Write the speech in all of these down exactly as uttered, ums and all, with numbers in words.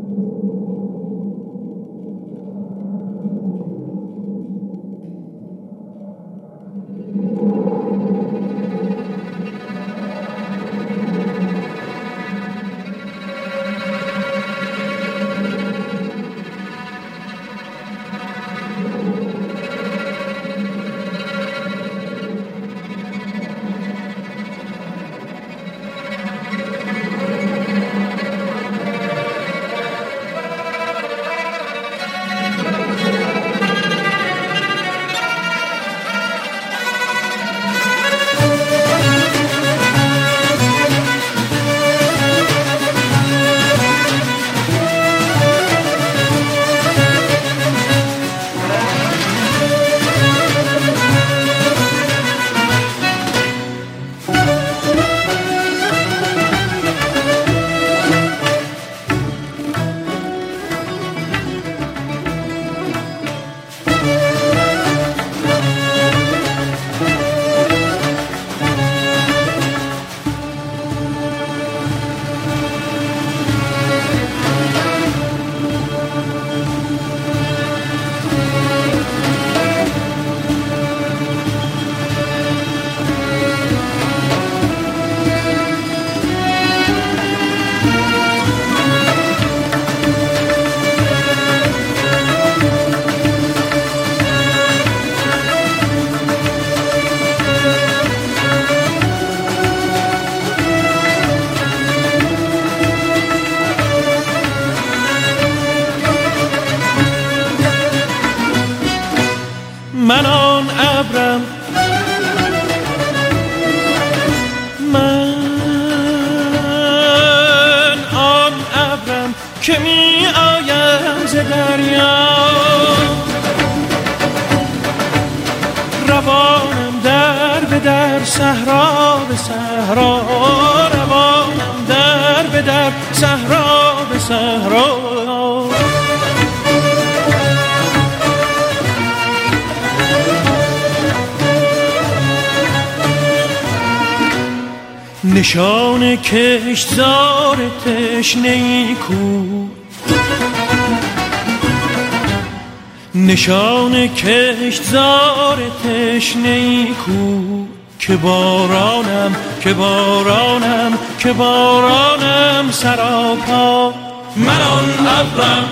من آن ابرم، من آن ابرم که می آیم ز دریا، روانم در به در صحرا به صحرا، روانم در به در صحرا به صحرا. نشان کشتزار تشنه‌ای کو، نشان کشتزار تشنه‌ای کو، که بارانم که بارانم که بارانم سراپا. من آن ابرم،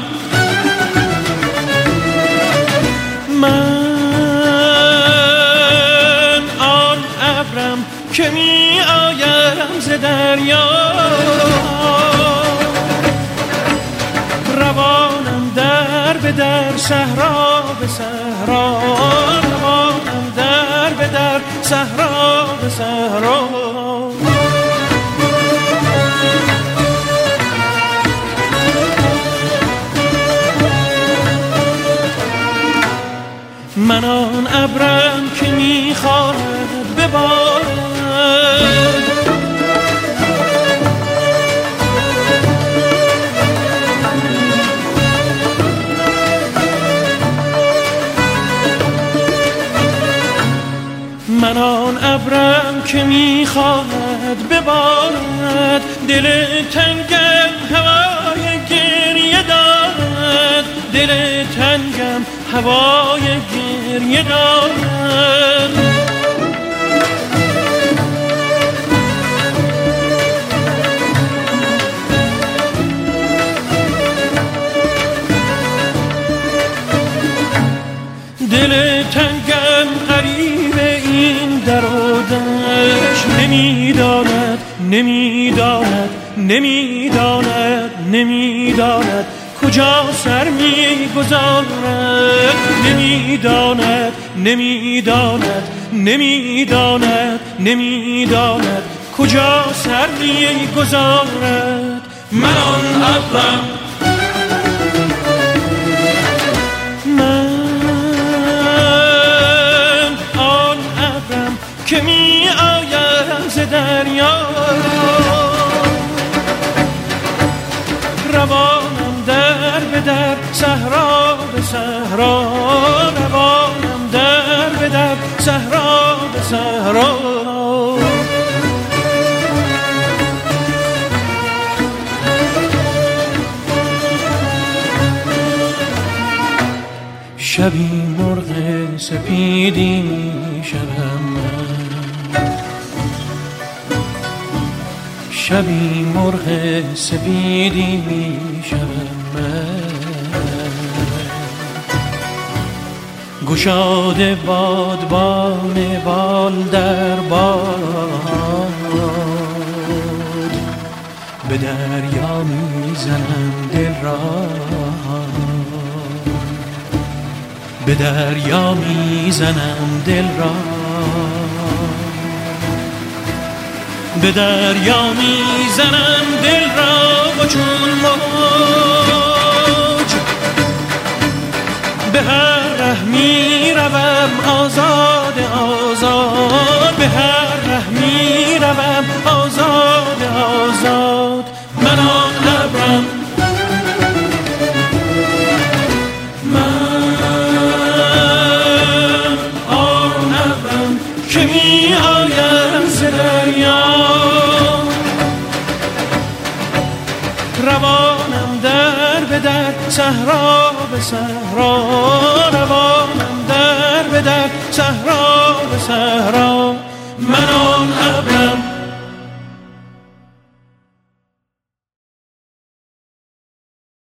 من آن ابرم که می آیم ز دریا، روانم در به در صحرا به صحرا، روانم در به در صحرا به صحرا. من آن ابرم که می‌خواهد ببارد، من آن ابرم که می‌خواهد ببارد، دل تنگم هوای گریه دارد، دل تنگم هوای گریه دارد. دل تنگم غریب این در و دشت، نمیداند نمیداند نمیداند نمیداند کجا سر میگذارد، نمیداند نمیداند نمیداند نمیداند کجا سر میگذارد. من آن ابرم، من آن ابرم که می آیم ز دریا، روانم در به در صحرا به صحرا، روانم در به در صحرا به صحرا. شبی مرغ سپیدی شبم من، شبی مرغ سپیدی شبم من. گشاده بادبان بال در باد، به دریا میزنم دل را، به دریا میزنم دل را، به دریا میزنم دل را و چون موج به هر ره میروم آزاد آزاد، به هر ره میروم آزاد آزاد. من آن لبم، من آن لبم که می آیم ز دریا، روانم در به در صحرا به صحرا، روانم در به در صحرا به صحرا. من آن